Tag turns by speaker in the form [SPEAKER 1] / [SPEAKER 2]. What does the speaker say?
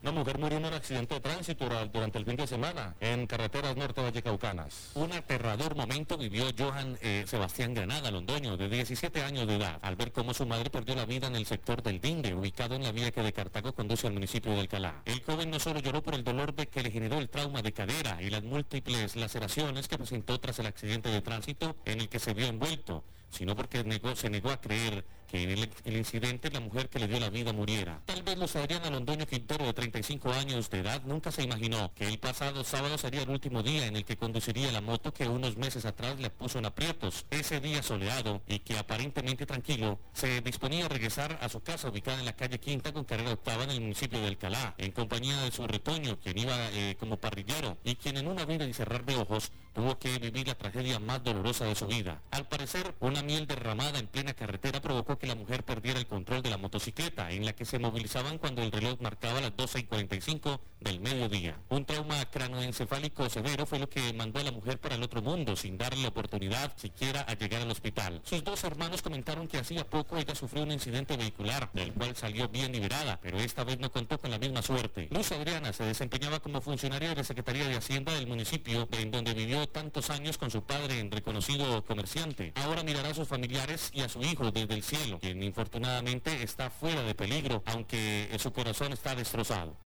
[SPEAKER 1] Una mujer murió en un accidente de tránsito durante el fin de semana en carreteras norte vallecaucanas. Un aterrador momento vivió Johan Sebastián Granada Londoño, de 17 años de edad, al ver cómo su madre perdió la vida en el sector del Dinde, ubicado en la vía que de Cartago conduce al municipio de Alcalá. El joven no solo lloró por el dolor que le generó el trauma de cadera y las múltiples laceraciones que presentó tras el accidente de tránsito en el que se vio envuelto, sino porque se negó a creer que en el incidente la mujer que le dio la vida muriera. Tal vez Luz Adriana Londoño Quintero, de 35 años de edad, nunca se imaginó que el pasado sábado sería el último día en el que conduciría la moto que unos meses atrás le puso en aprietos. Ese día soleado y que aparentemente tranquilo, se disponía a regresar a su casa ubicada en la calle Quinta con carrera octava en el municipio de Alcalá, en compañía de su retoño, quien iba como parrillero y quien en un abrir y cerrar de ojos tuvo que vivir la tragedia más dolorosa de su vida. Al parecer, una miel derramada en plena carretera provocó que la mujer perdiera el control de la motocicleta en la que se movilizaban cuando el reloj marcaba las 12:45 del mediodía. Un trauma cranoencefálico severo fue lo que mandó a la mujer para el otro mundo, sin darle la oportunidad siquiera a llegar al hospital. Sus dos hermanos comentaron que hacía poco ella sufrió un incidente vehicular, del cual salió bien liberada, pero esta vez no contó con la misma suerte. Luz Adriana se desempeñaba como funcionaria de la Secretaría de Hacienda del municipio, en donde vivió tantos años con su padre, reconocido comerciante. Ahora mirará a sus familiares y a su hijo desde el cielo, quien infortunadamente está fuera de peligro, aunque su corazón está destrozado.